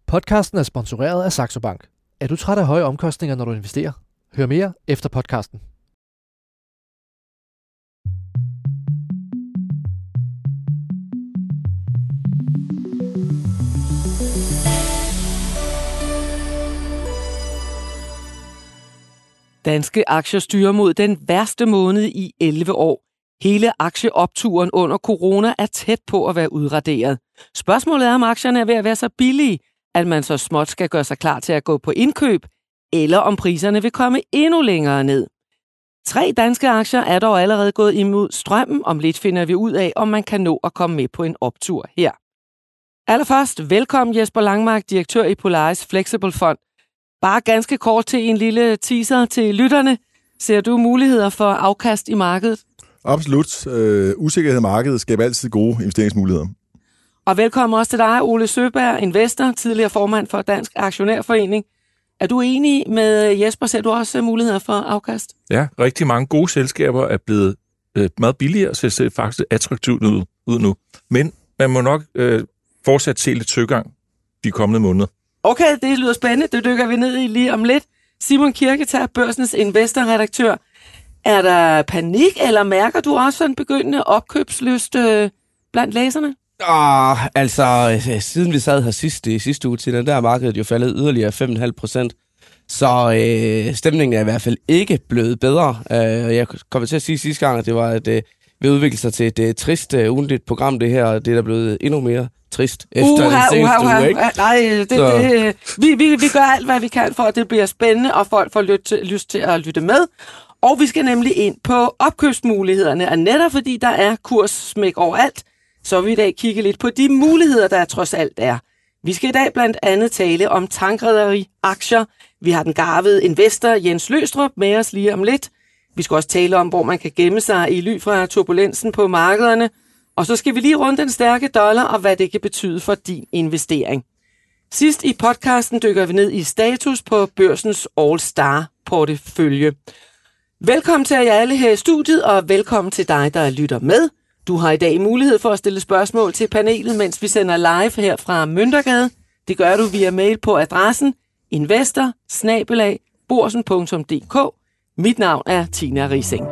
Podcasten er sponsoreret af Saxo Bank. Er du træt af høje omkostninger, når du investerer? Hør mere efter podcasten. Danske aktier styrer mod den værste måned i 11 år. Hele aktieopturen under corona er tæt på at være udraderet. Spørgsmålet er, om aktierne er ved at være så billige, at man så småt skal gøre sig klar til at gå på indkøb, eller om priserne vil komme endnu længere ned. 3 danske aktier er dog allerede gået imod strømmen. Om lidt finder vi ud af, om man kan nå at komme med på en optur her. Allerførst, velkommen Jesper Langmark, direktør i Polaris Flexible Fond. Bare ganske kort til en lille teaser til lytterne. Ser du muligheder for afkast i markedet? Absolut. Usikkerhed i markedet skaber altid gode investeringsmuligheder. Og velkommen også til dig, Ole Søberg, investor, tidligere formand for Dansk Aktionærforening. Er du enig med Jesper? Ser du også muligheder for afkast? Ja, rigtig mange gode selskaber er blevet meget billigere, så det ser faktisk attraktivt ud nu. Men man må nok fortsat se lidt søgang de kommende måneder. Okay, det lyder spændende. Det dykker vi ned i lige om lidt. Simon Kirketær, Børsens investorredaktør. Er der panik, eller mærker du også en begyndende opkøbslyst blandt læserne? Siden vi sad her sidste uge til, der er markedet jo faldet yderligere 5,5%. Så stemningen er i hvert fald ikke blevet bedre. Jeg kommer til at sige sidste gang, at det var ved udvikle sig til et trist ugentligt program, det her. Det er der blevet endnu mere trist efter den seneste uge, ikke? Nej, vi gør alt, hvad vi kan, for at det bliver spændende, og folk får lyst til at lytte med. Og vi skal nemlig ind på opkøbsmulighederne, og netop fordi der er kurssmæk overalt, så vil vi i dag kigge lidt på de muligheder, der trods alt er. Vi skal i dag blandt andet tale om tankrederi-aktier. Vi har den garvede investor Jens Løgstrup med os lige om lidt. Vi skal også tale om, hvor man kan gemme sig i ly fra turbulensen på markederne. Og så skal vi lige runde den stærke dollar og hvad det kan betyde for din investering. Sidst i podcasten dykker vi ned i status på børsens All-Star-portefølje. Velkommen til jer alle her i studiet, og velkommen til dig, der lytter med. Du har i dag mulighed for at stille spørgsmål til panelet, mens vi sender live her fra Møntergade. Det gør du via mail på adressen investor@borsen.dk. Mit navn er Tina Rising.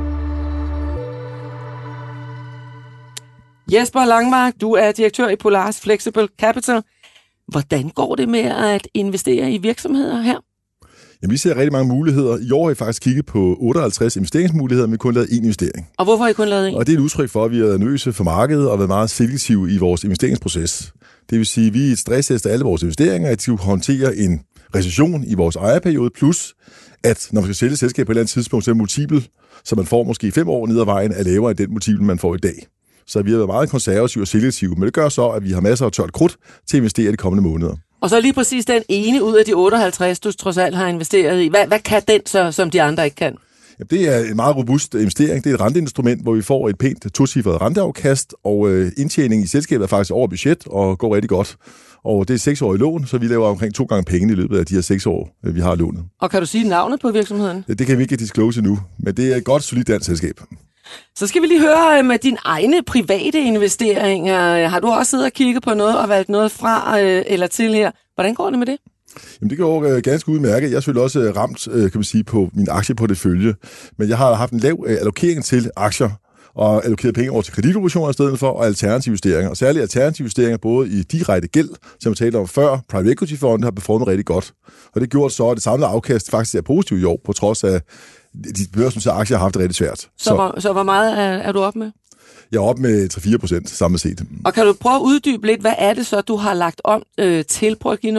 Jesper Langmark, du er direktør i Polaris Flexible Capital. Hvordan går det med at investere i virksomheder her? Jamen, vi ser rigtig mange muligheder. I år har I faktisk kigget på 58 investeringsmuligheder, men kun lavet én investering. Og hvorfor har I kun lavet én? Og det er et udtryk for, at vi er nervøse for markedet og været meget selektive i vores investeringsproces. Det vil sige, at vi stresstester alle vores investeringer, at de kan håndtere en recession i vores ejerperiode, plus at når man skal sælge et selskab på et eller andet tidspunkt, så er multiple, så man får måske 5 år ned ad vejen, er lavere end den multiple, man får i dag. Så vi har været meget konservative og selektive, men det gør så, at vi har masser af tørt krudt til at investere de kommende måneder. Og så lige præcis den ene ud af de 58, du trods alt har investeret i. Hvad kan den så, som de andre ikke kan? Ja, det er en meget robust investering. Det er et renteinstrument, hvor vi får et pænt tocifret renteafkast, og indtjeningen i selskabet er faktisk over budget og går rigtig godt. Og det er 6-årige lån, så vi laver omkring 2 gange penge i løbet af de her 6 år, vi har lånet. Og kan du sige navnet på virksomheden? Det kan vi ikke disclose endnu, men det er et godt, solidt dansk selskab. Så skal vi lige høre med dine egne private investeringer. Har du også siddet og kigget på noget og valgt noget fra eller til her? Hvordan går det med det? Jamen, det går ganske udmærket. Jeg er selvfølgelig også ramt, kan man sige, på min aktieportefølje. Men jeg har haft en lav allokering til aktier, og allokeret penge over til kreditobligationer i stedet for, og alternative investeringer. Og særligt alternative investeringer, både i direkte gæld, som jeg talte om før, private equity-fonde har performet rigtig godt. Og det gjorde så, at det samlede afkast faktisk er positivt i år, på trods af de børsnoterede aktier har haft det rigtig svært. Så hvor meget er du op med? Jeg er op med 3-4% samlet set. Og kan du prøve at uddybe lidt, hvad er det så, du har lagt om til? Prøv at give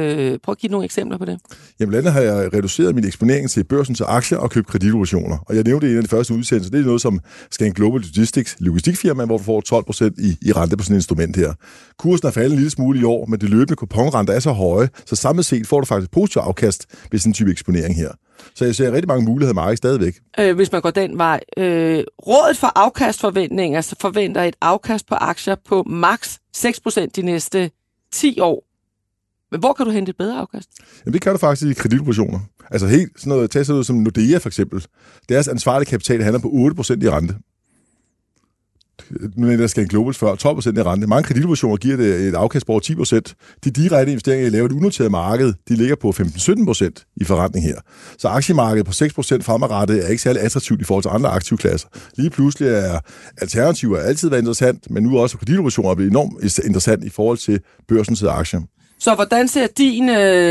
nogle eksempler på det. Jamen, blandt andet har jeg reduceret min eksponering til børsen til aktier og købt kreditobligationer. Og jeg nævnte i en af de første udsendelser, det er noget som Scan Global Logistics, logistikfirma, hvor du får 12% i rente på sådan et instrument her. Kursen er faldet en lille smule i år, men det løbende kuponrenter er så høje, så samlet set får du faktisk positiv afkast ved sådan en type eksponering her. Så jeg ser rigtig mange muligheder i markedet stadigvæk. Hvis man går den vej. Rådet for afkastforventninger så forventer et afkast på aktier på maks 6% de næste 10 år. Men hvor kan du hente et bedre afkast? Jamen, det kan du faktisk i kreditobligationer. Altså helt sådan noget, tag sådan noget som Nordea for eksempel. Deres ansvarlige kapital handler på 8% i rente. nu er der skal en global før, 12% i rente. Mange kreditobligationer giver det et afkast på over 10%. De direkte investeringer, I laver et unoteret marked, de ligger på 15-17% i forretning her. Så aktiemarkedet på 6% fremadrettet er ikke særlig attraktivt i forhold til andre aktivklasser. Lige pludselig er alternativer altid været interessant, men nu også kreditobligationer bliver enormt interessant i forhold til børsens aktier. Så hvordan ser din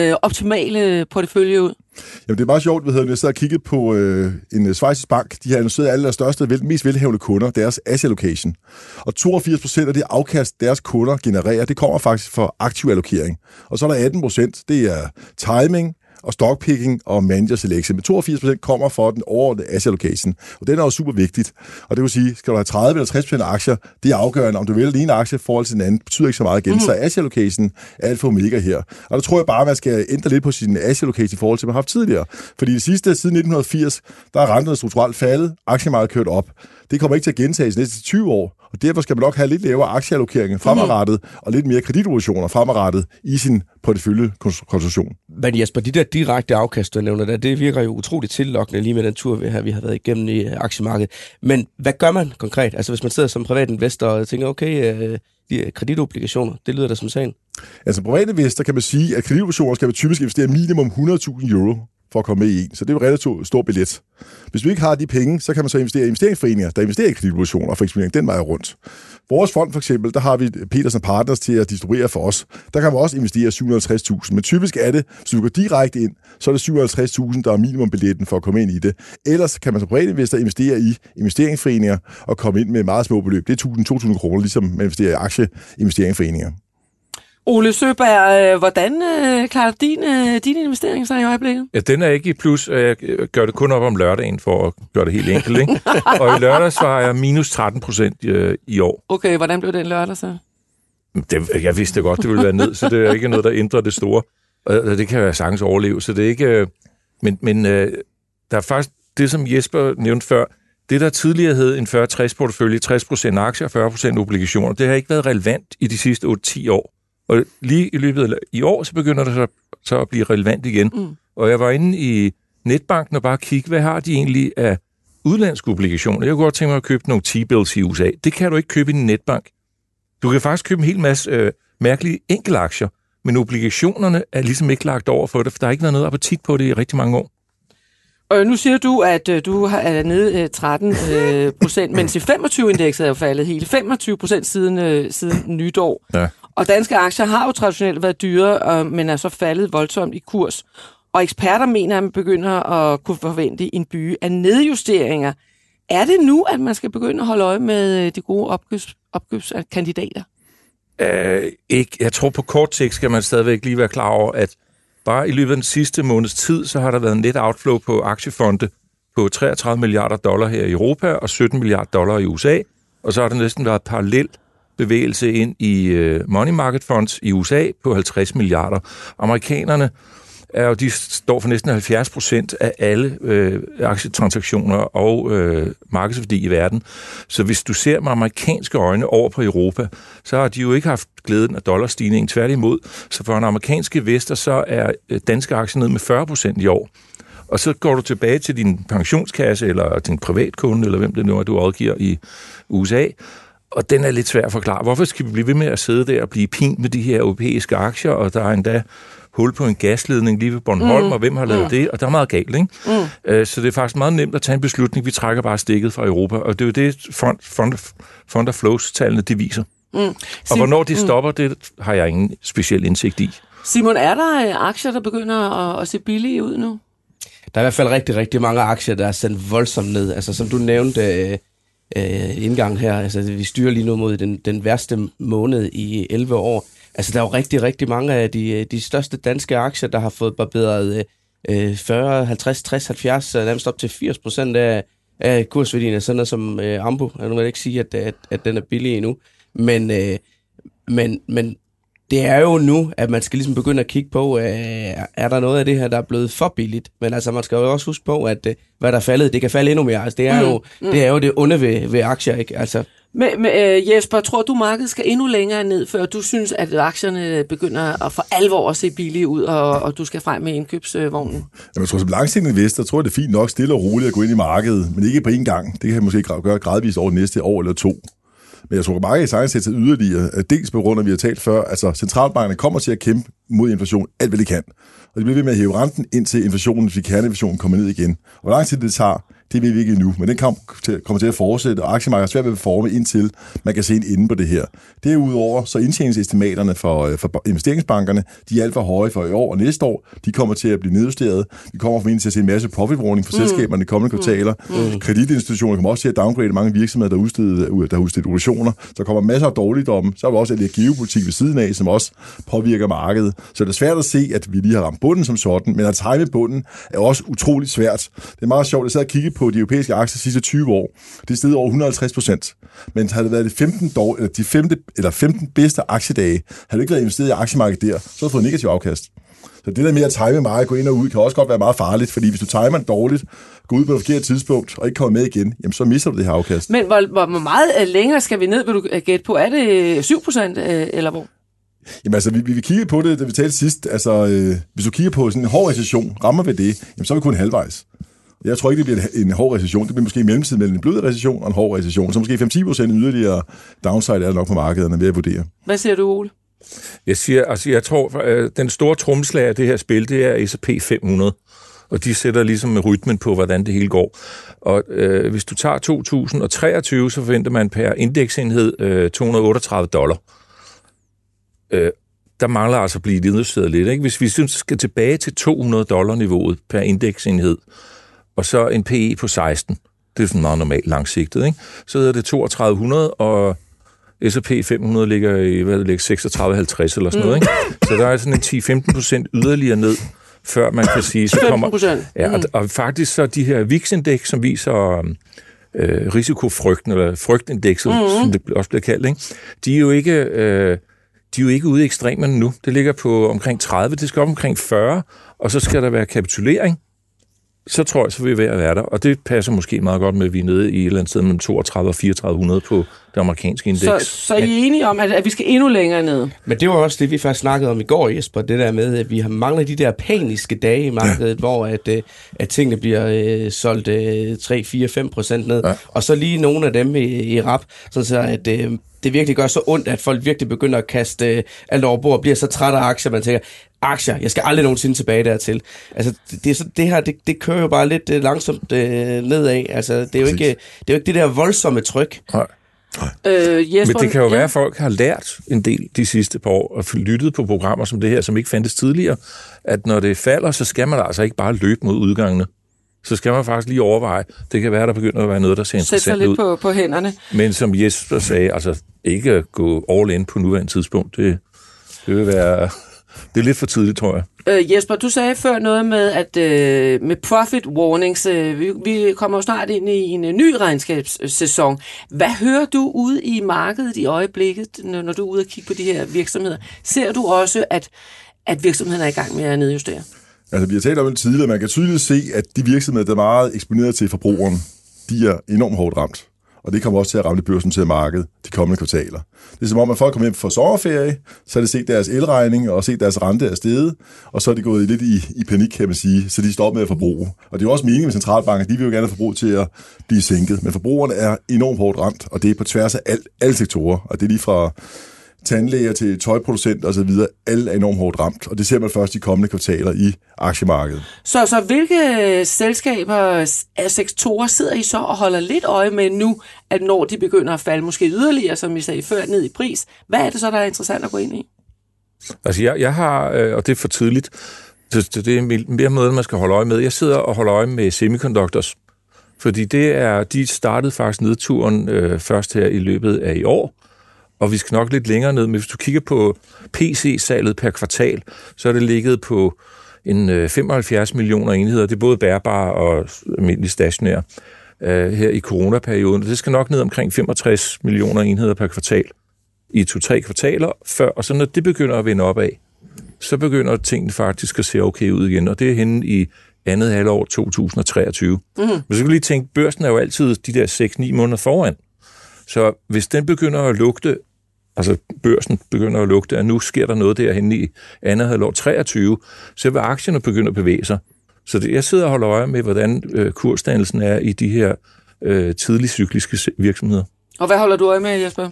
optimale portefølje ud? Jamen, det er meget sjovt, jeg sad og kiggede på en schweizisk bank. De har annonceret alle deres største, mest velhavende kunder, deres asset allocation. Og 82% af det afkast, deres kunder genererer, det kommer faktisk fra aktiv allokering. Og så er der 18%, det er timing og stockpicking og manager selection. Men 82% kommer fra den overordnede asset allocation. Og den er jo super vigtigt. Og det vil sige, skal du have 30 eller 60% af aktier, det er afgørende. Om du vælger den ene aktie i forhold til den anden, betyder ikke så meget igen. Så asset allocation er alt for mega her. Og der tror jeg bare, at man skal ændre lidt på sin asset allocation i forhold til, hvad man har haft tidligere. Fordi det sidste, siden 1980, der er renterne strukturelt faldet, aktiemarkedet kørt op. Det kommer ikke til at gentages næste 20 år, og derfor skal man nok have lidt lavere aktieallokering fremadrettet, og lidt mere kreditobligationer fremadrettet i sin porteføljekonstruktion. Men Jesper, de der direkte afkast, du nævner der, det virker jo utroligt tillokkende lige med den tur, vi har været igennem i aktiemarkedet. Men hvad gør man konkret? Altså hvis man sidder som privat investor og tænker, okay, de kreditobligationer, det lyder da som sagen. Altså privat investor kan man sige, at kreditobligationer skal typisk investere minimum 100.000 euro for at komme med i en. Så det er jo relativt stor billet. Hvis vi ikke har de penge, så kan man så investere i investeringsforeninger, der investerer i kreditobligationer og for eksponering den vej rundt. Vores fond for eksempel, der har vi Petersen Partners til at distribuere for os. Der kan man også investere 750.000, men typisk er det, hvis du går direkte ind, så er det 750.000, der er minimumbilletten for at komme ind i det. Ellers kan man som privatinvestor investere i investeringsforeninger og komme ind med meget små beløb. Det er 1.000-2.000 kroner, ligesom man investerer i aktieinvesteringsforeninger. Ole Søberg, hvordan klarer dine investeringer sig i øjeblikket? Ja, den er ikke i plus. Jeg gør det kun op om lørdagen for at gøre det helt enkelt, ikke? Og i lørdags var jeg minus 13% i år. Okay, hvordan blev den lørdag så? Jeg vidste godt, det ville være ned, så det er ikke noget, der ændrer det store. Og det kan være sagtens overleve, så det er ikke... Men der er faktisk det, som Jesper nævnte før, det, der tidligere hed en 40-60-portefølje, 60% aktier og 40% obligationer, det har ikke været relevant i de sidste 8-10 år. Og lige i løbet af i år, så begynder det så at blive relevant igen. Og jeg var inde i netbanken og bare kigge, hvad har de egentlig af udlandske obligationer? Jeg kunne godt tænke mig at købe nogle T-bills i USA. Det kan du ikke købe i en netbank. Du kan faktisk købe en hel masse mærkelige enkeltaktier, men obligationerne er ligesom ikke lagt over for det, for der har ikke været noget appetit på det i rigtig mange år. Og nu siger du, at du er nede 13%, mens i 25-indekset er jo faldet helt 25% siden nytår. Ja. Og danske aktier har jo traditionelt været dyre, men er så faldet voldsomt i kurs. Og eksperter mener, at man begynder at kunne forvente en by af nedjusteringer. Er det nu, at man skal begynde at holde øje med de gode opkøbskandidater? Ikke. Jeg tror på kort sigt skal man stadigvæk lige være klar over, at bare i løbet af den sidste måneds tid, så har der været en net outflow på aktiefonde på $33 milliarder her i Europa og $17 milliarder i USA. Og så har der næsten været parallel bevægelse ind i money market funds i USA på 50 milliarder. Amerikanerne de står for næsten 70% af alle aktietransaktioner og markedsværdi i verden. Så hvis du ser med amerikanske øjne over på Europa, så har de jo ikke haft glæden af dollarstigningen, tværtimod. Så for en amerikansk investor, så er danske aktier ned med 40% i år. Og så går du tilbage til din pensionskasse eller din privatkunde, eller hvem det nu er, du rådgiver i USA, og den er lidt svær at forklare. Hvorfor skal vi blive ved med at sidde der og blive pint med de her europæiske aktier, og der er endda hul på en gasledning lige ved Bornholm, og hvem har lavet det? Og der er meget galt, ikke? Så det er faktisk meget nemt at tage en beslutning. Vi trækker bare stikket fra Europa, og det er jo det, fund of flows-tallene de viser. Og hvornår de stopper, det har jeg ingen speciel indsigt i. Simon, er der aktier, der begynder at se billige ud nu? Der er i hvert fald rigtig, rigtig mange aktier, der er sendt voldsomt ned. Altså som du nævnte indgang her, altså vi styrer lige nu mod den værste måned i 11 år. Altså der er jo rigtig, rigtig mange af de største danske aktier, der har fået barberet 40, 50, 60, 70, nærmest op til 80% af kursværdien af sådan noget som Ambu. Jeg vil ikke sige, at den er billig endnu. Men det er jo nu, at man skal ligesom begynde at kigge på, er der noget af det her, der er blevet for billigt? Men altså, man skal jo også huske på, at hvad der er faldet, det kan falde endnu mere. Altså, det er jo det onde ved aktier, ikke? Altså. Men Jesper, tror du, markedet skal endnu længere ned, før du synes, at aktierne begynder at for alvor at se billige ud, og du skal frem med indkøbsvognen? Jamen, jeg tror, som langsigtet investor, tror jeg, det er fint nok stille og roligt at gå ind i markedet, men ikke på én gang. Det kan måske gøre gradvist over det næste år eller to. Men jeg tror, at markedet sagtens sætter yderligere, dels på grund af, at vi har talt før, altså centralbankerne kommer til at kæmpe mod inflation alt, hvad de kan. Og de bliver ved med at hæve renten, indtil inflationen, fordi kerneinflationen kommer ned igen. Og hvor lang tid det tager, det ved vi ikke endnu, men den kommer til at fortsætte, og aktiemarkedet er svært ved at forme, indtil man kan se en ende på det her. Derudover, så indtjeningsestimaterne for investeringsbankerne, de er alt for høje for i år og næste år. De kommer til at blive nedjusteret. Vi kommer formentlig til at se en masse profit warning for selskaberne i kommende kvartaler. Kreditinstitutioner kommer også til at downgrade mange virksomheder, der har udstedt obligationer. Så kommer masser af dårligdomme. Så er der også lidt geopolitik ved siden af, som også påvirker markedet. Så det er svært at se, at vi lige har ramt bunden som sådan, men at time bunden er også utroligt svært. Det er meget sjovt, at jeg sad og kigge på de europæiske aktier de sidste 20 år. Det er steget over 150%. Men havde det været de 15 bedste aktiedage, havde det ikke været investeret i aktiemarkedet der, så havde det fået negativ afkast. Så det der med at time meget, gå ind og ud, kan også godt være meget farligt, fordi hvis du timer dårligt, går ud på et forkert tidspunkt og ikke kommer med igen, jamen så mister du det her afkast. Men hvor meget længere skal vi ned, vil du gætte på? Er det 7% eller hvor? Jamen altså, vi kiggede på det, da vi talte sidst. Altså, hvis du kigger på sådan en hård recession, rammer vi det, jamen så er vi kun halvvejs. Jeg tror ikke, det bliver en hård recession. Det bliver måske i mellemtiden mellem en blød recession og en hård recession. Så måske 5-10% yderligere downside er der nok på markederne ved at vurdere. Hvad siger du, Ole? Jeg tror, den store trommeslager af det her spil, det er S&P 500. Og de sætter ligesom rytmen på, hvordan det hele går. Og hvis du tager 2023, så forventer man per indeksenhed $238. Der mangler altså at blive nedjusteret lidt, ikke? Hvis vi synes, skal tilbage til $200-niveauet per indeksenhed, og så en PE på 16, det er sådan meget normalt langsigtet, ikke? Så hedder det 3200, og S&P 500 ligger i 36,50 eller sådan noget, ikke? Så der er sådan en 10-15% yderligere ned, før man kan sige, så kommer... Ja, og faktisk så de her VIX-indeks, som viser risikofrygten, eller frygtindekset, som det også bliver kaldt, ikke? De er jo ikke ude i ekstremerne nu. Det ligger på omkring 30, det skal op omkring 40, og så skal der være kapitulering. Så tror jeg, så vil vi være at være der. Og det passer måske meget godt med, at vi er nede i et eller andet sted mellem 32 og 3400 på det amerikanske indeks. Så er I enige om, at vi skal endnu længere ned? Men det var også det, vi faktisk snakkede om i går, Jesper. Det der med, at vi har manglet de der paniske dage i markedet, hvor at tingene bliver solgt 3-4-5% ned. Ja. Og så lige nogle af dem i rap, så at det virkelig gør så ondt, at folk virkelig begynder at kaste alt over bord og bliver så træt af aktier, man tænker, aktier, jeg skal aldrig nogensinde tilbage dertil. Altså, det her, det kører jo bare lidt langsomt nedad. Altså, det er jo ikke det der voldsomme tryk. Nej. Jesper, men det kan jo være, at folk har lært en del de sidste par år, og lyttet på programmer som det her, som ikke fandtes tidligere, at når det falder, så skal man altså ikke bare løbe mod udgangene. Så skal man faktisk lige overveje, det kan være, der begynder at være noget, der ser interessant ud. Sæt sig lidt på hænderne. Men som Jesper sagde, altså ikke gå all in på nuværende tidspunkt, det vil være... Det er lidt for tidligt, tror jeg. Jesper, du sagde før noget med, at med profit warnings, vi kommer jo snart ind i en ny regnskabssæson. Hvad hører du ude i markedet i øjeblikket, når du er ude og kigge på de her virksomheder? Ser du også, at virksomheden er i gang med at nedjustere? Altså, vi har talt om det tidligere. Man kan tydeligt se, at de virksomheder, der er meget eksponeret til forbrugeren, de er enormt hårdt ramt. Og det kommer også til at ramme børsen til markedet de kommende kvartaler. Det er som om, at folk kommer hjem fra sommerferie, så har de set deres elregning og set deres rente er steget, og så er de gået lidt i panik, kan man sige, så de står med at forbruge. Og det er jo også meningen med centralbanker, de vil jo gerne have forbrug til at blive sænket. Men forbrugerne er enormt hårdt ramt, og det er på tværs af alle sektorer. Og det er lige fra tandlæger til tøjproducenter osv. Alle er enormt hårdt ramt, og det ser man først i kommende kvartaler i aktiemarkedet. Så hvilke selskaber af sektorer sidder I så og holder lidt øje med nu, at når de begynder at falde måske yderligere, som I sagde før, ned i pris? Hvad er det så, der er interessant at gå ind i? Altså jeg har, og det er for tidligt, det er mere måde, man skal holde øje med. Jeg sidder og holder øje med semiconductors, fordi de startede faktisk nedturen først her i løbet af i år, og vi skal nok lidt længere ned, men hvis du kigger på PC-salget per kvartal, så er det ligget på en 75 millioner enheder. Det er både bærbare og almindelige stationære her i coronaperioden. Det skal nok ned omkring 65 millioner enheder per kvartal i 2-3 kvartaler før, og så når det begynder at vende opad, så begynder tingene faktisk at se okay ud igen, og det er henne i andet halvår 2023. Men så kan du lige tænke, børsen er jo altid de der 6-9 måneder foran. Så hvis den begynder at lugte, altså børsen begynder at lugte, at nu sker der noget derhenne i andet halvår 23, så vil aktierne begynde at bevæge sig. Så jeg sidder og holder øje med, hvordan kursdannelsen er i de her tidlig cykliske virksomheder. Og hvad holder du øje med, Jesper?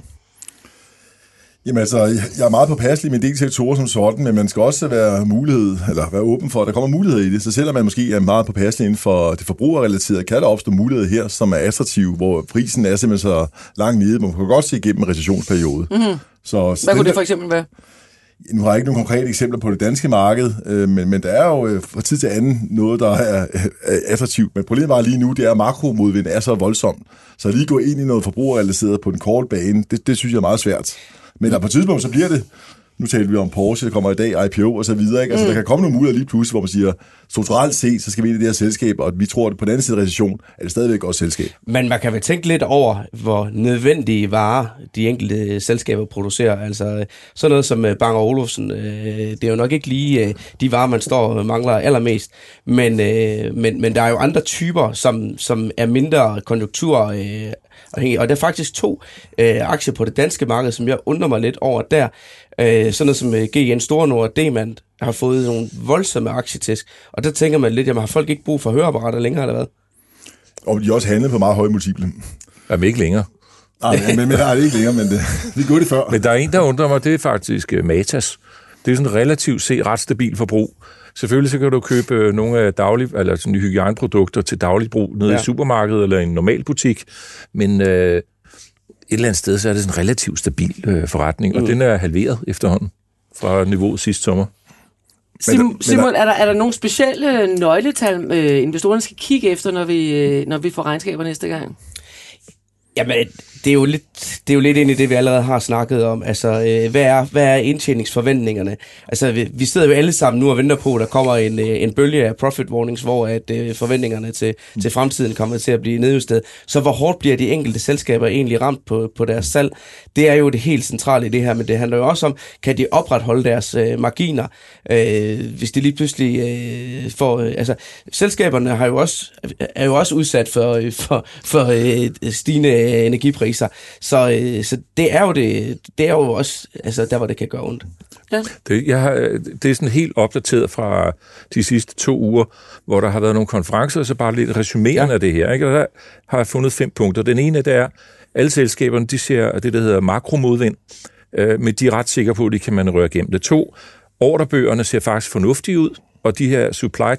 Jamen altså, jeg er meget påpasselig med en del sektorer som sådan, men man skal også være åben for, at der kommer muligheder i det. Så selvom man måske er meget påpasselig inden for det forbrugerrelaterede, kan der opstå muligheder her, som er attraktive, hvor prisen er simpelthen så langt nede. Man kan godt se igennem en recessionsperiode. Mm-hmm. Hvad kunne det for eksempel være? Nu har jeg ikke nogen konkrete eksempler på det danske marked, men der er jo fra tid til anden noget, der er attraktivt. Men problemet bare lige nu, det er, at makromodvind er så voldsomt. Så lige gå ind i noget forbrugerrelateret på den korte bane, det synes jeg er meget svært. Men der på et tidspunkt, så bliver det, nu taler vi om Porsche, der kommer i dag, IPO og så videre, ikke? Altså, der kan komme nogle muligheder lige pludselig, hvor man siger, strukturelt set, så skal vi ind i det her selskab, og vi tror, at på den anden side af recession, er det stadigvæk et godt selskab. Men man kan vel tænke lidt over, hvor nødvendige varer de enkelte selskaber producerer. Altså sådan noget som Bang & Olufsen, det er jo nok ikke lige de varer, man står og mangler allermest. Men der er jo andre typer, som er mindre konjunkturer og der er faktisk 2 aktier på det danske marked, som jeg undrer mig lidt over der. Sådan noget som GN Store Nord og Demand har fået nogle voldsomme aktietæsk. Og der tænker man lidt, jamen har folk ikke brug for høreapparater længere, eller hvad? Og de også handlet på meget høje multiple. Jamen ikke længere. Nej, men der er det ikke længere, men vi gjorde det før. Men der er en, der undrer mig, det er faktisk Matas. Det er sådan relativt set ret stabil forbrug. Selvfølgelig så kan du købe nogle af eller sådan hygiejneprodukter til dagligt brug nede i supermarkedet eller i en normal butik, men et eller andet sted, så er det sådan en relativt stabil forretning, og den er halveret efterhånden fra niveauet sidste sommer. Simon, er der nogle specielle nøgletal, investorerne skal kigge efter, når vi får regnskaber næste gang? Jamen, det er jo lidt ind i det, vi allerede har snakket om. Altså, hvad er indtjeningsforventningerne? Altså, vi sidder jo alle sammen nu og venter på, at der kommer en bølge af profit warnings, hvor at forventningerne til fremtiden kommer til at blive nedjusteret. Så hvor hårdt bliver de enkelte selskaber egentlig ramt på deres salg? Det er jo det helt centrale i det her, men det handler jo også om, kan de opretholde deres marginer, hvis de lige pludselig får... altså, selskaberne er jo også udsat for stigende energipriser. Så det er jo også altså der, hvor det kan gøre ondt. Ja. Det er sådan helt opdateret fra de sidste 2 uger, hvor der har været nogle konferencer, så bare lidt resumerende af det her. Ikke? Og der har jeg fundet 5 punkter. Den ene, det er, alle selskaberne, de ser det, der hedder makromodvind, men de er ret sikre på, at de kan manøvrere gennem det. 2, ordrebøgerne ser faktisk fornuftige ud, og de her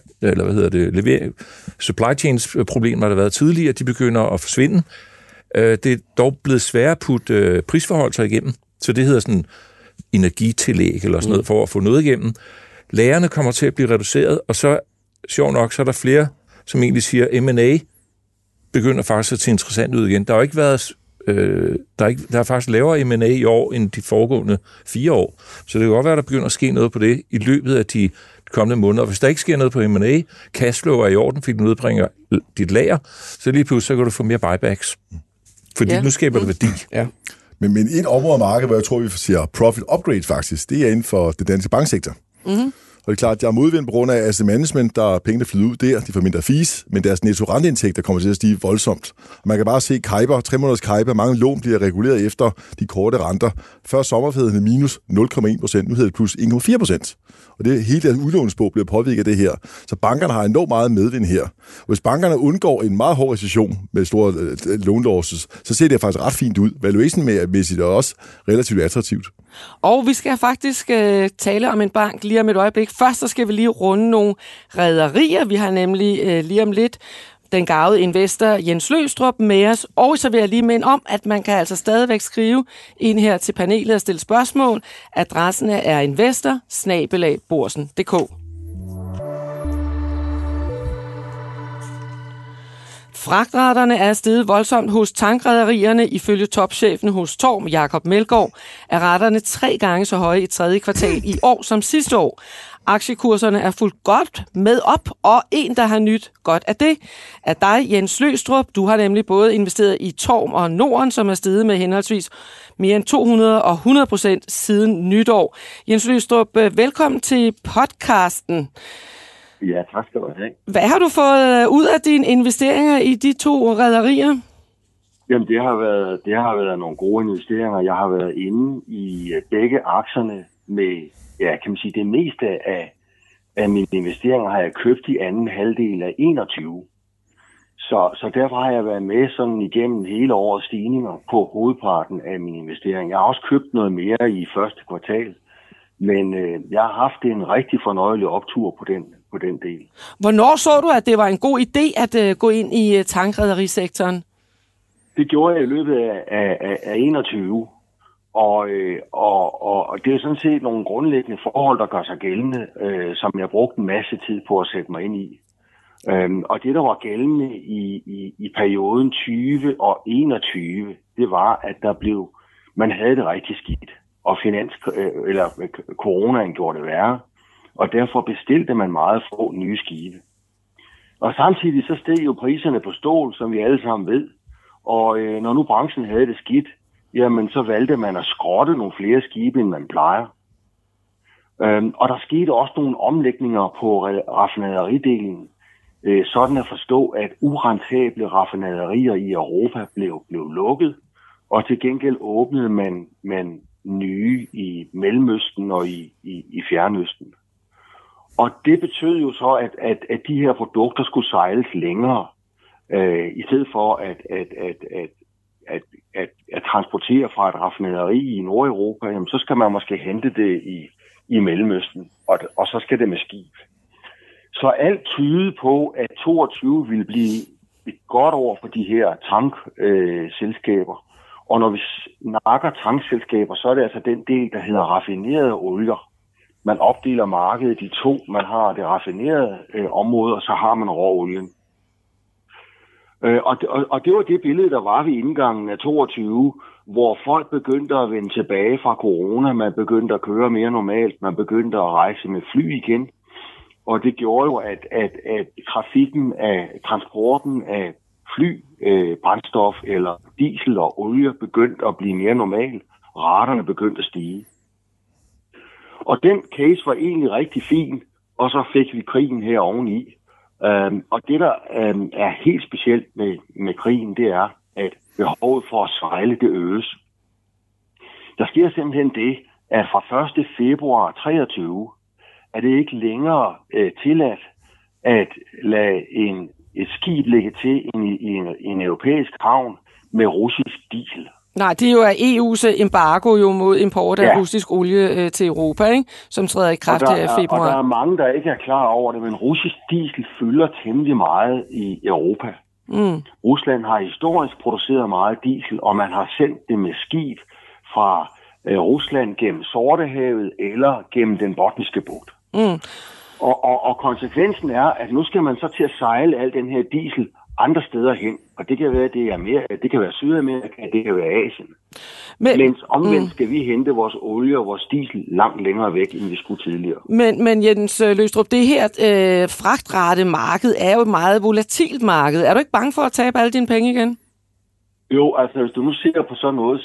supply chains problemer, der har været tidligere, de begynder at forsvinde. Det er dog blevet sværere at putte prisforhold sig igennem, så det hedder sådan energitillæg eller sådan noget for at få noget igennem. Lagerne kommer til at blive reduceret, og så, sjovt nok, så er der flere, som egentlig siger, M&A begynder faktisk at se interessant ud igen. Der har ikke været, der er faktisk lavere M&A i år end de foregående 4 år, så det kan godt være, at der begynder at ske noget på det i løbet af de kommende måneder. Og hvis der ikke sker noget på M&A, cashflow er i orden, fordi du nedbringer dit lager, så lige pludselig så kan du få mere buybacks. Fordi nu skaber det værdi. Ja. Men et område af markedet, hvor jeg tror, vi siger profit upgrade faktisk, det er inden for det danske banksektor. Mm-hmm. Og det er klart, at der er modvind på grund af asset management, der er penge, der flyder ud der, de får mindre fees, men deres netto-renteindtægter kommer til at stige voldsomt. Og man kan bare se Kajper, 3 måneders Kajper, mange lån bliver reguleret efter de korte renter. Før sommerferien hed minus 0,1%, nu hedder det plus 1,4%. Og det hele deres udlånsbog bliver påvirket af det her. Så bankerne har enormt meget medvind her. Og hvis bankerne undgår en meget hård recession med store lånlosses, så ser det faktisk ret fint ud. Valuation-mæssigt er også relativt attraktivt. Og vi skal faktisk tale om en bank lige om et øjeblik. Først så skal vi lige runde nogle rederier. Vi har nemlig lige om lidt den garvede investor Jens Løgstrup med os. Og så vil jeg lige minde om, at man kan altså stadigvæk skrive ind her til panelet og stille spørgsmål. Adressen er investor@borsen.dk. Fragtraterne er steget voldsomt hos tankrederierne. Ifølge topchefen hos Torm, Jakob Melgaard, er raterne 3 gange så høje i 3. kvartal i år som sidste år. Aktiekurserne er fuldt godt med op, og en, der har nyt godt af det, er dig, Jens Løgstrup. Du har nemlig både investeret i Torm og Norden, som er steget med henholdsvis mere end 200 og 100% siden nytår. Jens Løgstrup, velkommen til podcasten. Ja, tak skal du have. Hvad har du fået ud af dine investeringer i de 2 rederier? Jamen, det har været nogle gode investeringer. Jeg har været inde i begge aktierne med, ja, kan man sige, det meste af mine investeringer har jeg købt i anden halvdel af 21. Så derfor har jeg været med sådan igennem hele årets stigninger på hovedparten af min investering. Jeg har også købt noget mere i første kvartal, men jeg har haft en rigtig fornøjelig optur på den del. Hvornår så du, at det var en god idé at gå ind i tankrederisektoren? Det gjorde jeg i løbet af 21. Og det er sådan set nogle grundlæggende forhold, der gør sig gældende, som jeg brugte en masse tid på at sætte mig ind i. Og det, der var gældende i perioden 20 og 21, det var, at man havde det rigtig skidt, og coronaen gjorde det værre, og derfor bestilte man meget få nye skibe. Og samtidig så steg jo priserne på stål, som vi alle sammen ved, og når nu branchen havde det skidt, jamen så valgte man at skrotte nogle flere skibe, end man plejer. Og der skete også nogle omlægninger på raffinaderidelen, sådan at forstå, at urentable raffinaderier i Europa blev lukket, og til gengæld åbnede man nye i Mellemøsten og i Fjernøsten. Og det betød jo så, at de her produkter skulle sejles længere, i stedet for at transportere fra et raffinaderi i Nordeuropa, jamen, så skal man måske hente det i Mellemøsten, og så skal det med skib. Så alt tyder på, at 22 vil blive et godt år for de her tankselskaber. Og når vi snakker tankselskaber, så er det altså den del, der hedder raffinerede olier. Man opdeler markedet i to. Man har det raffinerede område, og så har man råolien. Og det var det billede, der var ved indgangen af 22, hvor folk begyndte at vende tilbage fra corona. Man begyndte at køre mere normalt. Man begyndte at rejse med fly igen. Og det gjorde jo, at trafikken af transporten af brændstof eller diesel og olie begyndte at blive mere normal. Raterne begyndte at stige. Og den case var egentlig rigtig fin, og så fik vi krigen her oveni. Og det, der er helt specielt med krigen, det er, at behovet for at sejle, det øges. Der sker simpelthen det, at fra 1. februar 23 er det ikke længere tilladt at lade et skib ligge til i en europæisk havn med russisk diesel. Nej, det er jo EU's embargo jo mod import af russisk olie til Europa, ikke? Som træder i kraft her i februar. Og der er mange, der ikke er klar over det, men russisk diesel fylder temmelig meget i Europa. Rusland har historisk produceret meget diesel, og man har sendt det med skib fra Rusland gennem Sortehavet eller gennem den Botniske bugt. Og konsekvensen er, at nu skal man så til at sejle al den her diesel andre steder hen, og det kan være, det kan være Sydamerika, det kan være Asien. Mens omvendt skal vi hente vores olie og vores diesel langt længere væk, end vi skulle tidligere. Men Jens Løgstrup, det her fragtratemarked er jo et meget volatilt marked. Er du ikke bange for at tabe alle dine penge igen? Jo, altså hvis du nu ser på sådan noget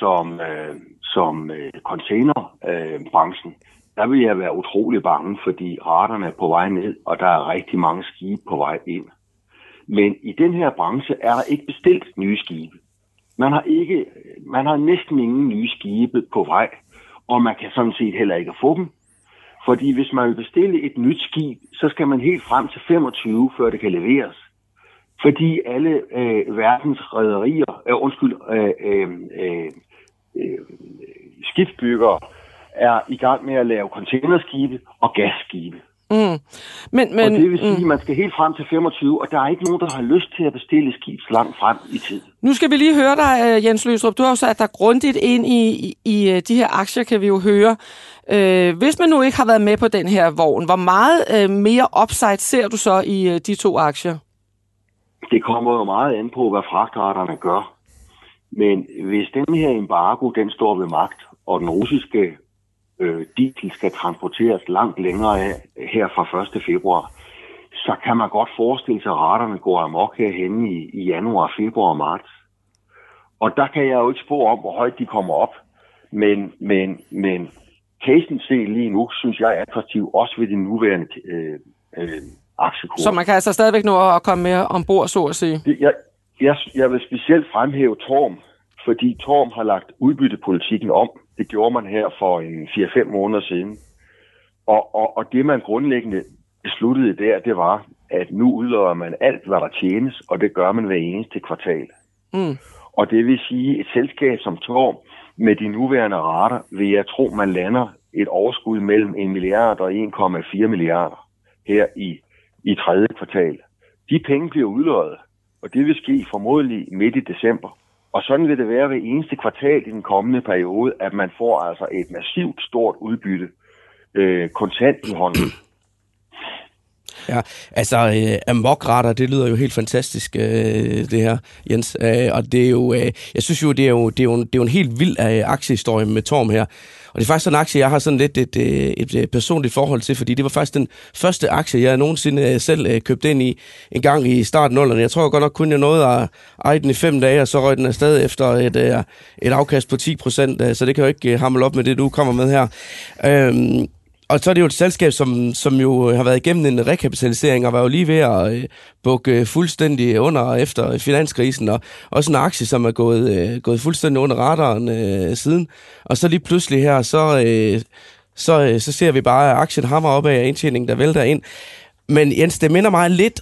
som containerbranchen, der vil jeg være utrolig bange, fordi raterne er på vej ned, og der er rigtig mange skibe på vej ind. Men i den her branche er der ikke bestilt nye skibe. Man har næsten ingen nye skibe på vej, og man kan sådan set heller ikke få dem. Fordi hvis man vil bestille et nyt skib, så skal man helt frem til 25, før det kan leveres. Fordi alle verdens skibsbyggere er i gang med at lave containerskibe og gasskibe. Men, og det vil sige, at man skal helt frem til 25, og der er ikke nogen, der har lyst til at bestille skib så langt frem i tid. Nu skal vi lige høre dig, Jens Løgstrup. Du har jo sat dig grundigt ind i de her aktier, kan vi jo høre. Hvis man nu ikke har været med på den her vogn, hvor meget mere upside ser du så i de to aktier? Det kommer jo meget an på, hvad fragtraterne gør. Men hvis den her embargo, den står ved magt, og den russiske diesel skal transporteres langt længere her fra 1. februar, så kan man godt forestille sig, at raterne går amok herhenne i januar, februar og marts. Og der kan jeg jo ikke spå om, hvor højt de kommer op. Men casen set lige nu, synes jeg er attraktiv, også ved de nuværende aktiekurs. Så man kan altså stadigvæk nå at komme med ombord, så at sige? Jeg vil specielt fremhæve Torm, fordi Torm har lagt udbyttepolitikken om. Det gjorde man her for 4-5 måneder siden. Og det, man grundlæggende besluttede der, det var, at nu udlodder man alt, hvad der tjenes, og det gør man hver eneste kvartal. Og det vil sige, et selskab som Torm, med de nuværende rater, vil jeg tro, man lander et overskud mellem 1 milliard og 1,4 milliarder her i tredje kvartal. De penge bliver udloddet, og det vil ske formodentlig midt i december. Og sådan vil det være ved eneste kvartal i den kommende periode, at man får altså et massivt stort udbytte kontant i hånden. Ja, altså amokrater, det lyder jo helt fantastisk, det her, Jens. Og det er jo, jeg synes jo, det er jo en helt vild aktiehistorie med Torm her. Og det er faktisk en aktie, jeg har sådan lidt et personligt forhold til, fordi det var faktisk den første aktie, jeg nogensinde selv købte ind i en gang i starten af 00'erne. Jeg tror godt nok kun, jeg nåede at eje den i 5 dage, og så røg den afsted efter et afkast på 10%, så det kan jo ikke hamle op med det, du kommer med her. Og så er det jo et selskab, som jo har været igennem en rekapitalisering og var jo lige ved at bukke fuldstændig under efter finanskrisen, og også en aktie, som er gået fuldstændig under radaren siden. Og så lige pludselig her, så ser vi bare, at aktien hammer op af indtjeningen, der vælter ind. Men Jens, det minder mig lidt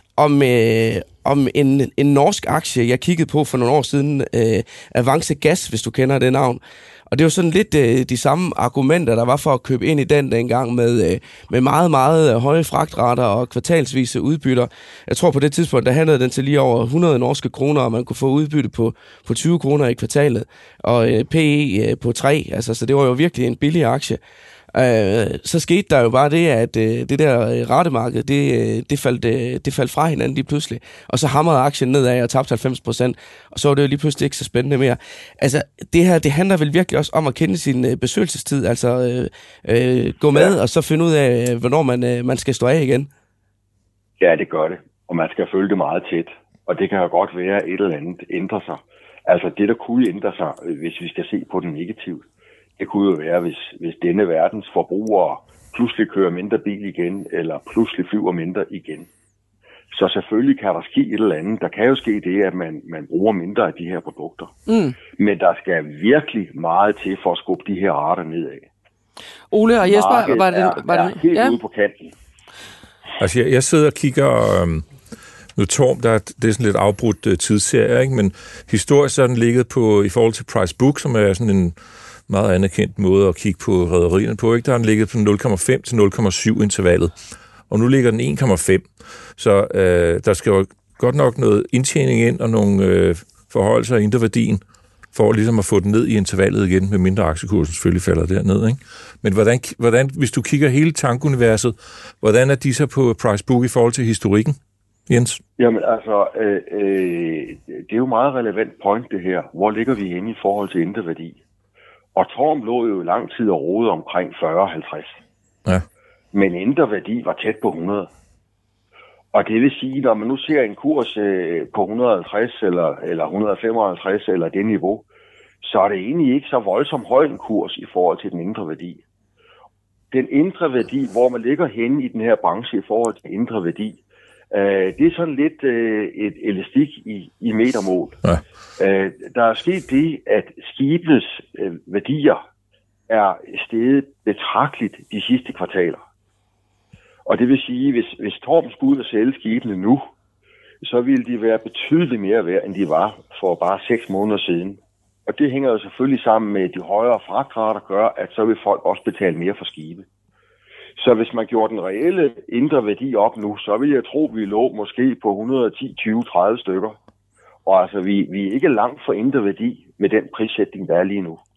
om en norsk aktie, jeg kiggede på for nogle år siden, Avance Gas, hvis du kender det navn. Og det var sådan lidt de samme argumenter, der var for at købe ind i den dengang med meget, meget høje fragtrater og kvartalsvise udbytter. Jeg tror på det tidspunkt, der handlede den til lige over 100 norske kroner, og man kunne få udbytte på 20 kroner i kvartalet. Og PE på 3, altså, så det var jo virkelig en billig aktie. Så skete der jo bare det, at det der ratemarked, det faldt fra hinanden lige pludselig. Og så hamrede aktien nedad og tabte 90%, og så var det jo lige pludselig ikke så spændende mere. Altså, det her, det handler vel virkelig også om at kende sin besøgelsestid, altså gå med og så finde ud af, hvornår man skal stå af igen. Ja, det gør det, og man skal følge det meget tæt, og det kan jo godt være, at et eller andet ændrer sig. Altså, det der kunne ændre sig, hvis vi skal se på det negativt, det kunne jo være, hvis denne verdens forbrugere pludselig kører mindre bil igen, eller pludselig flyver mindre igen. Så selvfølgelig kan der ske et eller andet. Der kan jo ske det, at man bruger mindre af de her produkter. Men der skal virkelig meget til for at skubbe de her rater nedad. Ole og Jesper, var det helt ude på kanten. Altså, jeg sidder og kigger... Nu Torm, det er sådan lidt afbrudt tidsserie, ikke? Men historisk er den ligget på, i forhold til price book, som er sådan en meget anerkendt måde at kigge på rederierne på, ikke? Der har den ligget på 0,5 til 0,7 intervallet, og nu ligger den 1,5. Så der skal jo godt nok noget indtjening ind, og nogle forholdelser af interværdien, for ligesom at få den ned i intervallet igen, med mindre aktiekursen selvfølgelig falder derned, ikke? Men hvordan, hvis du kigger hele tankuniverset, hvordan er de så på price book i forhold til historikken, Jens? Jamen altså, det er jo meget relevant point det her. Hvor ligger vi henne i forhold til interværdi? Og Torm lå jo lang tid og rode omkring 40-50. Ja. Men interværdi var tæt på 100. Og det vil sige, når man nu ser en kurs på 150 eller 155 eller det niveau, så er det egentlig ikke så voldsomt høj en kurs i forhold til den indre værdi. Den indre værdi, hvor man ligger henne i den her branche i forhold til indre værdi, det er sådan lidt et elastik i metermål. Ja. Der er sket det, at skibenes værdier er steget betragteligt de sidste kvartaler. Og det vil sige, hvis Torben skulle ud og sælge skibene nu, så ville de være betydeligt mere værd, end de var for bare 6 måneder siden. Og det hænger jo selvfølgelig sammen med de højere fragtrater, der gør, at så vil folk også betale mere for skibe. Så hvis man gjorde den reelle indre værdi op nu, så vil jeg tro, at vi lå måske på 110, 20, 30 stykker. Og altså, vi er ikke langt fra indre værdi med den prissætning, der er lige nu.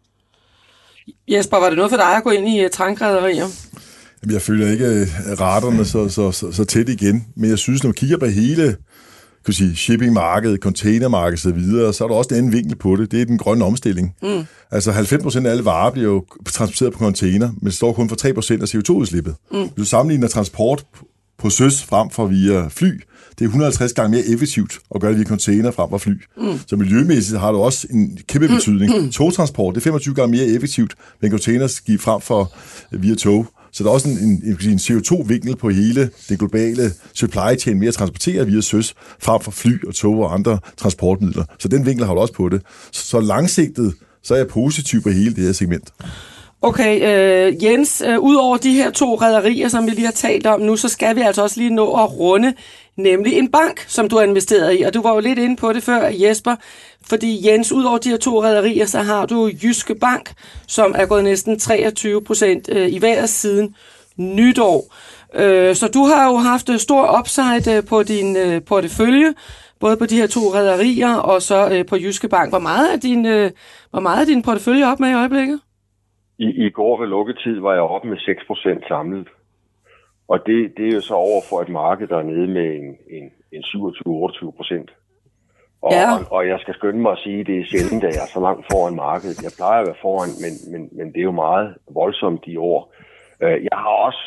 Jesper, var det noget for dig at gå ind i tankrederier? Jeg følger ikke raterne så tæt igen, men jeg synes, når man kigger på hele shippingmarkedet, containermarkedet og så videre, så er der også en anden vinkel på det. Det er den grønne omstilling. Altså 90% af alle varer bliver jo transporteret på container, men det står kun for 3% af CO2-udslippet. Hvis du sammenligner transport på søs frem for via fly, det er 150 gange mere effektivt at gøre det via container frem for fly. Så miljømæssigt har det også en kæmpe betydning. Togtransport, det er 25 gange mere effektivt med en containerskib frem for via tog. Så der er også en CO2-vinkel på hele det globale supply chain med at transportere via søs frem for fly og tog og andre transportmidler. Så den vinkel har du også på det. Så langsigtet, så er jeg positiv på hele det her segment. Okay, Jens, ud over de her 2 rederier, som vi lige har talt om nu, så skal vi altså også lige nå at runde, nemlig en bank, som du har investeret i. Og du var jo lidt inde på det før, Jesper, fordi Jens, ud over de her 2 rederier, så har du Jyske Bank, som er gået næsten 23% i vejret siden nytår. Så du har jo haft stor upside på din portefølje, både på de her 2 rederier og så på Jyske Bank. Hvor meget er din portefølje op med i øjeblikket? I går ved lukketid var jeg oppe med 6% samlet. Og det er jo så over for et marked, der er nede med en 27-28%. Og jeg skal skynde mig at sige, at det er sjældent, at jeg er så langt foran markedet. Jeg plejer at være foran, men det er jo meget voldsomt i år. Jeg har også,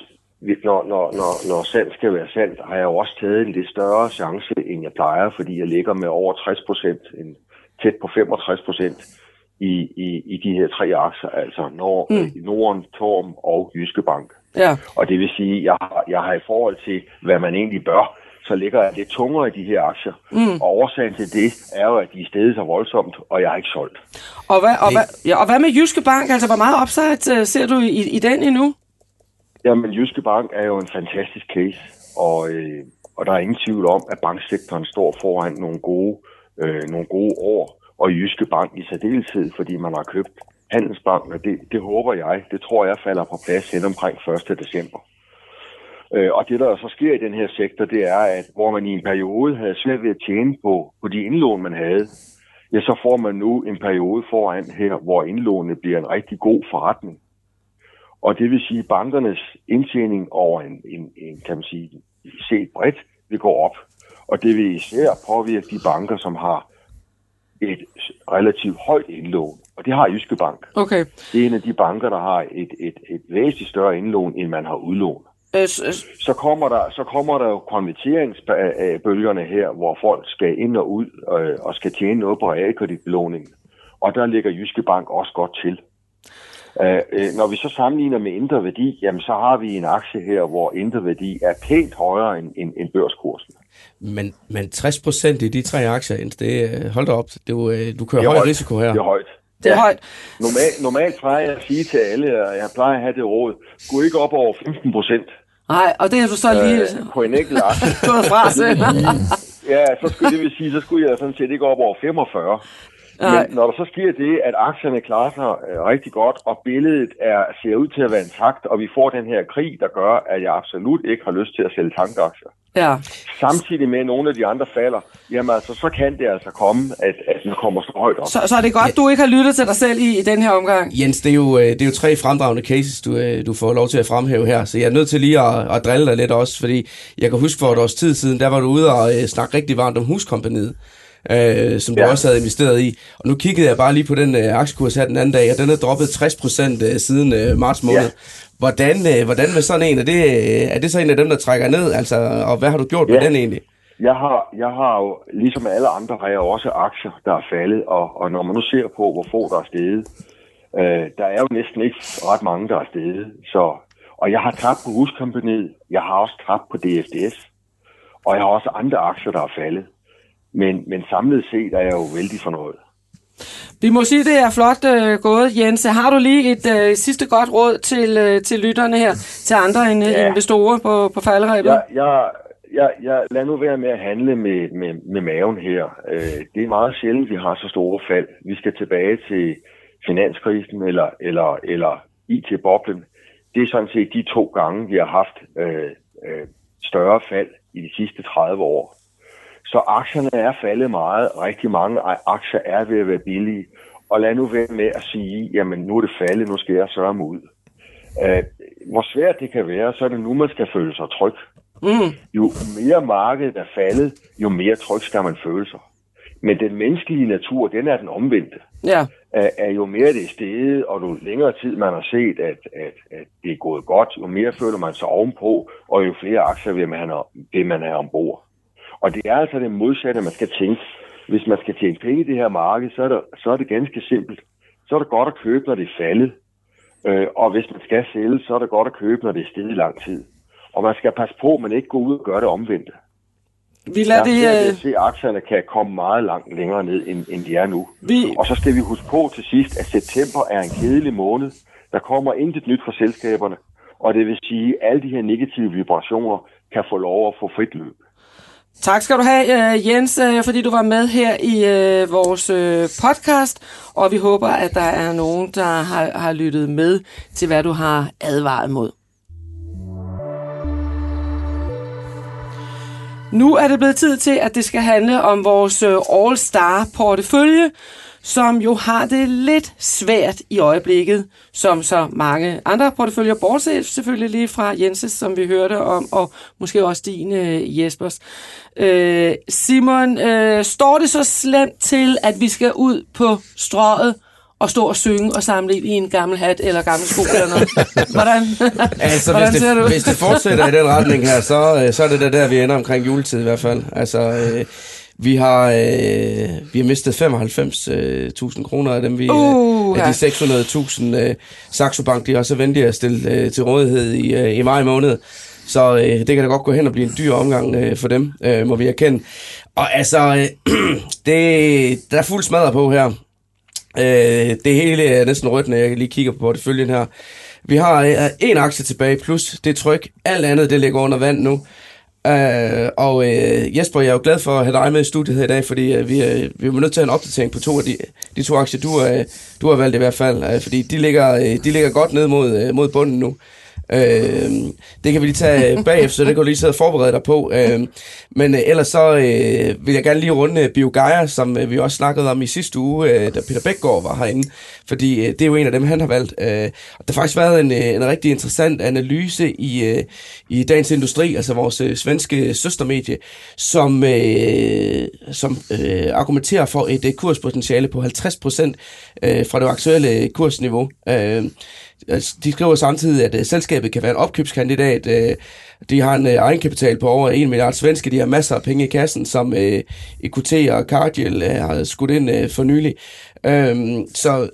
når salg skal være salg, har jeg jo også taget en lidt større chance, end jeg plejer, fordi jeg ligger med over 60%, tæt på 65%. I de her 3 aktier, altså Norden, Torm og Jyske Bank. Ja. Og det vil sige, jeg har i forhold til, hvad man egentlig bør, så ligger jeg lidt tungere i de her aktier. Og årsagen til det er jo, at de er steget så voldsomt, og jeg har ikke solgt. Og hvad med Jyske Bank? Altså, hvor meget upside ser du i den endnu? Jamen, Jyske Bank er jo en fantastisk case, og der er ingen tvivl om, at banksektoren står foran nogle gode år. Og Jyske Bank i særdeleshed, fordi man har købt Handelsbanken, og det håber jeg, det tror jeg falder på plads hen omkring 1. december. Og det, der så sker i den her sektor, det er, at hvor man i en periode havde svært ved at tjene på de indlån, man havde, ja, så får man nu en periode foran her, hvor indlånene bliver en rigtig god forretning. Og det vil sige, at bankernes indtjening over en kan man sige, set bredt, vil gå op. Og det vil især påvirke de banker, som har et relativt højt indlån, og det har Jyske Bank. Okay. Det er en af de banker, der har et væsentligt større indlån, end man har udlån. Så kommer der jo konverteringsbølgerne her, hvor folk skal ind og ud og skal tjene noget på realkreditbelåningen. Og der ligger Jyske Bank også godt til. Når vi så sammenligner med indre værdi, jamen så har vi en aktie her, hvor indre værdi er pænt højere end børskursen. Men 60% i de 3 aktier, det hold da op. Du kører høj risiko her. Det er højt. Det er højt. Normalt plejer jeg at sige til alle, og jeg plejer at have det råd, gå ikke op over 15%. Nej, og det er du så lige... På en enkelt aktie. Gået fra selv. Ja, så skulle jeg sådan set ikke op over 45. Men når der så sker det, at aktierne klarer sig rigtig godt, og billedet ser ud til at være intakt, og vi får den her krig, der gør, at jeg absolut ikke har lyst til at sælge tankaktier. Ja. Samtidig med, at nogle af de andre falder, jamen altså, så kan det altså komme, at den kommer så højt op. Så er det godt, du ikke har lyttet til dig selv i den her omgang? Jens, det er jo 3 fremdragende cases, du får lov til at fremhæve her, så jeg er nødt til lige at drille dig lidt også, fordi jeg kan huske for et års tid siden, der var du ude og snakke rigtig varmt om Huskompagniet. Som du også havde investeret i. Og nu kiggede jeg bare lige på den aktiekurs her den anden dag, og den er droppet 60% siden marts måned. Ja. Hvordan med sådan en? Er det så en af dem, der trækker ned? Altså, og hvad har du gjort med den egentlig? Jeg har jo, ligesom alle andre, har jeg også aktier, der er faldet, og når man nu ser på, hvor få der er steget, der er jo næsten ikke ret mange, der er steget. Og jeg har tabt på Huskompagniet, jeg har også tabt på DFDS, og jeg har også andre aktier, der er faldet. Men samlet set er jeg jo vældig fornøjet. Vi må sige, det er flot gået, Jens. Har du lige et sidste godt råd til lytterne her, til andre investorer på falderebet? Jeg lad nu være med at handle med maven her. Det er meget sjældent, vi har så store fald. Vi skal tilbage til finanskrisen eller IT-boblen. Det er sådan set de 2 gange, vi har haft større fald i de sidste 30 år. Så aktierne er faldet meget. Rigtig mange aktier er ved at være billige. Og lad nu være med at sige, jamen nu er det faldet, nu skal jeg sørge mig ud. Hvor svært det kan være, så er det nu, man skal føle sig tryg. Jo mere markedet er faldet, jo mere tryg skal man føle sig. Men den menneskelige natur, den er den omvendte. Ja. Er jo mere det er steget, og jo længere tid man har set, at det er gået godt, jo mere føler man sig ovenpå, og jo flere aktier vil man have ombord. Og det er altså det modsatte, man skal tænke. Hvis man skal tjene penge i det her marked, så er det ganske simpelt. Så er det godt at købe, når det er faldet. Og hvis man skal sælge, så er det godt at købe, når det er steget i lang tid. Og man skal passe på, at man ikke går ud og gør det omvendte. Vi lader jeg se, at aktierne kan komme meget langt længere ned, end de er nu. Og så skal vi huske på til sidst, at september er en kedelig måned. Der kommer intet nyt fra selskaberne, og det vil sige, at alle de her negative vibrationer kan få lov at få frit løb. Tak skal du have, Jens, fordi du var med her i vores podcast, og vi håber, at der er nogen, der har lyttet med til, hvad du har advaret mod. Nu er det blevet tid til, at det skal handle om vores All-Star-portefølje, som jo har det lidt svært i øjeblikket, som så mange andre porteføljer, bortset selvfølgelig lige fra Jenses, som vi hørte om, og måske også din, Jespers. Simon, står det så slemt til, at vi skal ud på strøget og stå og synge og samle i en gammel hat eller gammel sko eller noget? Hvordan? Altså, Hvordan hvis det fortsætter i den retning her, så er det der, vi ender omkring juletid i hvert fald. Altså, vi har mistet 95.000 kroner af dem, af de 600.000 Saxo Bank, de er også venlige at stille til rådighed i maj måned. Så det kan da godt gå hen og blive en dyr omgang for dem, må vi erkende. Og altså, der er fuld smadret på her. Det hele er næsten rødt, når jeg lige kigger på porteføljen her. Vi har en aktie tilbage, plus det tryk. Alt andet, det ligger under vand nu. Jesper, jeg er jo glad for at have dig med i studiet her i dag, fordi vi er nødt til at have en opdatering på to af de to aktier, du har valgt i hvert fald, fordi de ligger godt ned mod bunden nu. Det kan vi lige tage bagefter, så det kan du lige sidde og forberede dig på. Men ellers så vil jeg gerne lige runde BioGaia, som vi også snakkede om i sidste uge, da Peter Bækgaard var herinde, fordi det er jo en af dem, han har valgt. Der har faktisk været en rigtig interessant analyse i Dagens Industri, altså vores svenske søstermedie, som argumenterer for et kurspotentiale på 50% fra det aktuelle kursniveau. De skriver samtidig, at selskabet kan være en opkøbskandidat. De har en egenkapital på over 1 milliard svenske. De har masser af penge i kassen, som EQT og Cargill har skudt ind for nylig. Så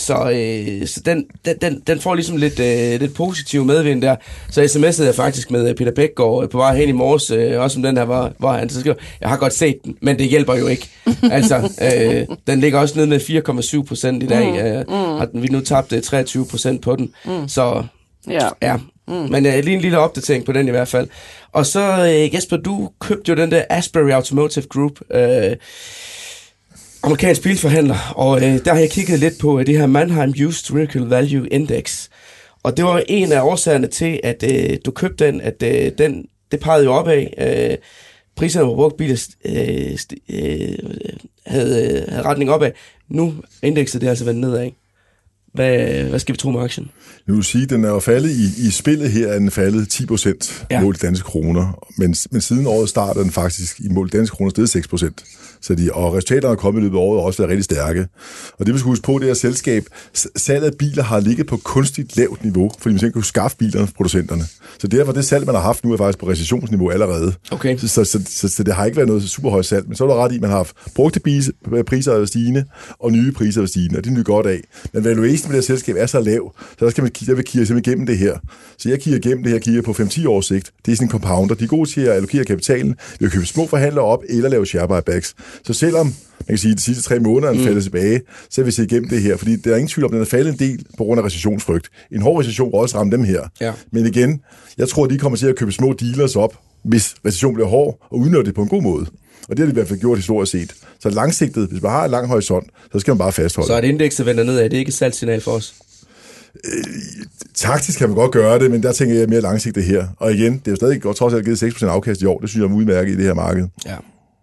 den får ligesom lidt positiv medvind der. Så sms'ede jeg faktisk med Peter Bækgaard på vej hen i morges, også om den her var han. Så skrev, jeg har godt set den, men det hjælper jo ikke. Altså, den ligger også nede med 4,7% i dag. Har vi nu tabt 23% på den. Så ja. Men lige en lille opdatering på den i hvert fald. Og så, Jesper, du købte jo den der Asbury Automotive Group, amerikansk bilforhandler, og der har jeg kigget lidt på det her Manheim Used Vehicle Value Index. Og det var en af årsagerne til, at du købte den, at det pegede jo opad. Priserne på brugte biler havde retning opad. Nu indekset det altså vendt nedad. Hvad skal vi tro med aktien? Jeg vil sige, den er jo faldet i spillet her, er den faldet 10% mål danske kroner. Men siden året starter den faktisk i mål danske kroner stedet 6%. Og resultaterne er kommet i løbet af året og også været rigtig stærke. Og det vi skal huske på, det er, at selskab, salget af biler har ligget på kunstigt lavt niveau, fordi man ikke kunne skaffe bilerne fra producenterne. Så derfor det salg, man har haft nu, er faktisk på recessionsniveau allerede. Okay. Så det har ikke været noget super højt salg, men så er der ret i, at man har haft brugte priser af stigende, og nye priser af stigende, og det er nyt godt af. Men valuation med det her selskab er så lav, så der skal man kigge igennem det her. Så jeg kigger på 5-10 års sigt. Det er sådan en compounder. De er gode til at allokere kapitalen, ved at købe små forhandlere op, eller lave share buybacks. Så selvom, man kan sige, de sidste 3 måneder er faldet tilbage, så vil vi se igennem det her, fordi der er ingen tvivl om, at den er faldet en del på grund af recessionsfrygt. En hård recession vil også ramme dem her. Ja. Men igen, jeg tror, de kommer til at købe små dealers op, hvis recession bliver hård, og udnytte det på en god måde. Og det har de i hvert fald gjort historisk set. Så langsigtet, hvis man har en lang horisont, så skal man bare fastholde. Så er det indekset vender nedad, det er ikke et salgssignal for os? Taktisk kan man godt gøre det, men der tænker jeg mere langsigtet her. Og igen, det er jo stadig godt trods alt givet 6% afkast i år. Det synes jeg er udmærket i det her marked. Ja.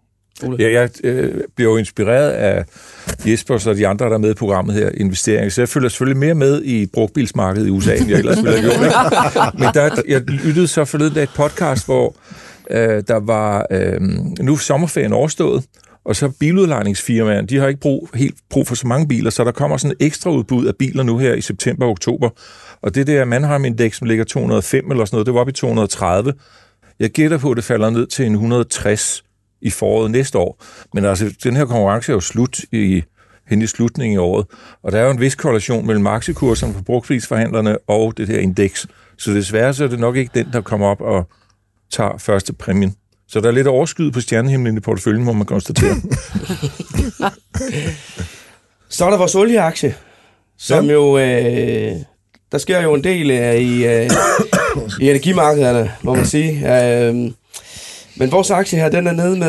Jeg bliver jo inspireret af Jesper og de andre, der er med i programmet her, investering. Så jeg følger selvfølgelig mere med i brugtbilsmarkedet i USA, end jeg ellers ville have gjort. Men jeg lyttede så forleden af et podcast, hvor der var nu sommerferien overstået, og så biludlejningsfirmaerne, de har ikke helt brug for så mange biler, så der kommer sådan et ekstra udbud af biler nu her i september og oktober. Og det der Manheim-indeks, som ligger 205 eller sådan noget, det var oppe i 230. Jeg gætter på, at det falder ned til en 160 i foråret næste år. Men altså, den her konkurrence er jo slut hen i slutningen af året, og der er jo en vis korrelation mellem aktiekurserne for brugtbilsforhandlerne og det her indeks. Så desværre så er det nok ikke den, der kommer op og tager første præmien. Så der er lidt overskyet på stjernehimlen i porteføljen, må man konstatere. Så er der vores olieaktie, som jo Der sker jo en del i energimarkederne, må man sige. Men vores aktie her, den er nede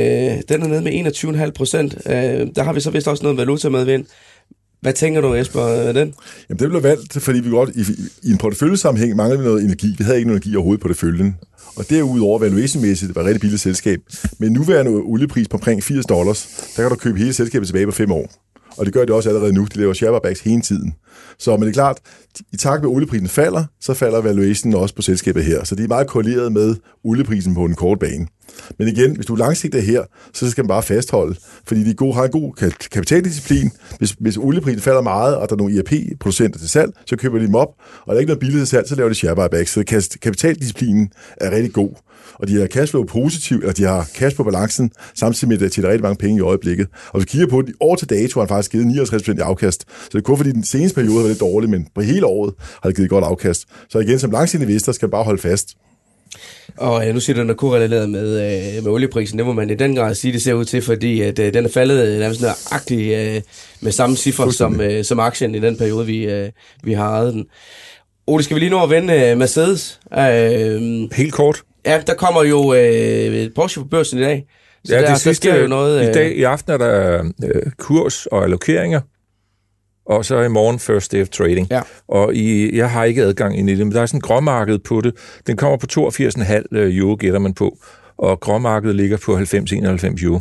med 21,5%. Der har vi så vist også noget valuta medvind. Hvad tænker du, Jesper, af den? Jamen, det blev valgt, fordi vi godt i en porteføljesammenhæng manglede vi noget energi. Vi havde ikke noget energi overhovedet på porteføljen. Og derudover, valuationmæssigt, det var et rigtig billigt selskab. Med nuværende oliepris på omkring $80, der kan du købe hele selskabet tilbage på 5 år. Og det gør det også allerede nu. De laver share buybacks hele tiden. Så men det er klart, i takt med olieprisen falder, så falder valuationen også på selskabet her. Så det er meget korreleret med olieprisen på en kort bane. Men igen, hvis du er langsigtet her, så skal man bare fastholde, fordi de har en god kapitaldisciplin. Hvis olieprisen falder meget, og der er nogle IRP-producenter til salg, så køber de dem op, og der er ikke noget billigt til salg, så laver de share buybacks. Så kapitaldisciplinen er rigtig god. Og de har cashflow positivt, eller de har cash på balancen, samtidig med, at de tjener rigtig mange penge i øjeblikket. Og hvis vi kigger på det, i år til dato har han faktisk givet 59% i afkast. Så det er kun fordi den seneste periode var lidt dårlig, men på hele året har det givet godt afkast. Så igen, som langsigtet investor skal bare holde fast. Og nu siger du, den er korreleret med olieprisen. Det må man i den grad sige, det ser ud til, fordi at, den er faldet nærmest nøjagtigt med samme cifre som aktien i den periode, vi har ejet den. Ole, skal vi lige nå at vende Mercedes? Helt kort. Ja, der kommer jo Porsche på børsen i dag. Så ja, der sker jo noget. I aften er der kurs og allokeringer, og så i morgen first day of trading. Ja. Og jeg har ikke adgang ind i det, men der er sådan et gråmarked på det. Den kommer på 82,5 euro, gætter man på, og gråmarkedet ligger på 90-91 euro.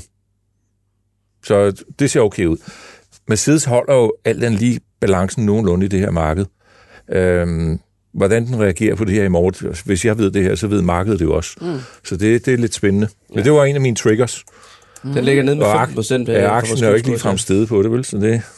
Så det ser okay ud. Mercedes holder jo alt den lige balancen nogenlunde i det her marked. Hvordan den reagerer på det her i morgen. Hvis jeg ved det her, så ved markedet det jo også. Så det er lidt spændende. Men det var en af mine triggers. Den ligger ned med 5%. Ja, aktien er jo ikke lige frem stedet på det, vel? Så det...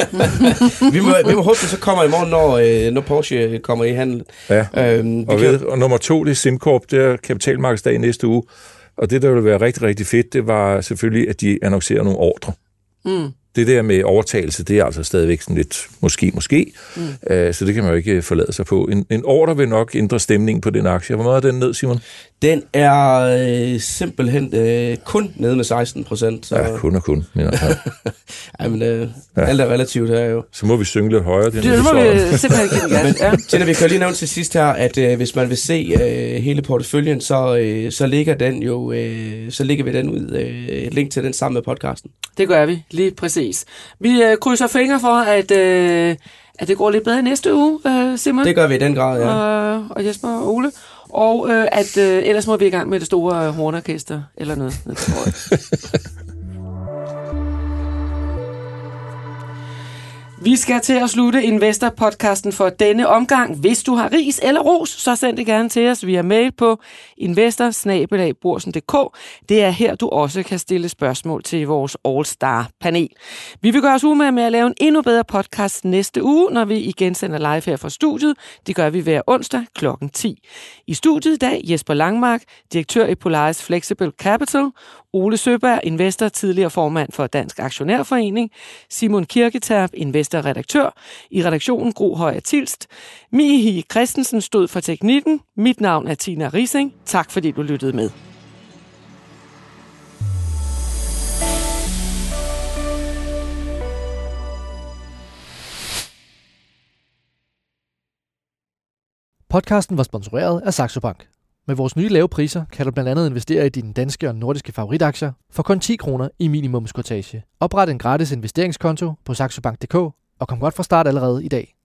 vi må håbe, at så kommer i morgen, når Porsche kommer i handel. Ja, og nummer 2, det er SimCorp, det er kapitalmarkedsdag næste uge. Og det, der ville være rigtig, rigtig fedt, det var selvfølgelig, at de annoncerer nogle ordre. Det der med overtagelse, det er altså stadigvæk sådan lidt måske. Så det kan man jo ikke forlade sig på. En ordre vil nok ændre stemningen på den aktie. Hvor meget er den ned, Simon? Den er simpelthen kun nede med 16%. Så... Ja, kun. Men, altså. Alt er relativt her jo. Så må vi synge lidt højere. Det må vi simpelthen ikke. Men Tina, vi kan lige nævne til sidst her, at hvis man vil se hele porteføljen, så ligger den jo, så ligger vi den ud, et link til den sammen med podcasten. Det gør vi, lige præcis. Vi krydser fingre for, at det går lidt bedre næste uge, Simon. Det gør vi i den grad, ja. Og Jesper og Ole. Og at ellers må vi i gang med det store hornorkester eller noget. Vi skal til at slutte Investor-podcasten for denne omgang. Hvis du har ris eller ros, så send det gerne til os via mail på investor@borsen.dk. Det er her, du også kan stille spørgsmål til vores All-Star-panel. Vi vil gøre os umage med at lave en endnu bedre podcast næste uge, når vi igen sender live her fra studiet. Det gør vi hver onsdag kl. 10. I studiet i dag Jesper Langmark, direktør i Polaris Flexible Capital, Ole Søberg, investor, tidligere formand for Dansk Aktionærforening, Simon Kirketerp, investor-redaktør, i redaktionen Gro Højer Tilst, Mie Christensen stod for teknikken, mit navn er Tina Rising. Tak fordi du lyttede med. Podcasten var sponsoreret af Saxo Bank. Med vores nye lave priser kan du blandt andet investere i dine danske og nordiske favoritaktier for kun 10 kroner i minimumskortage. Opret en gratis investeringskonto på saxobank.dk og kom godt fra start allerede i dag.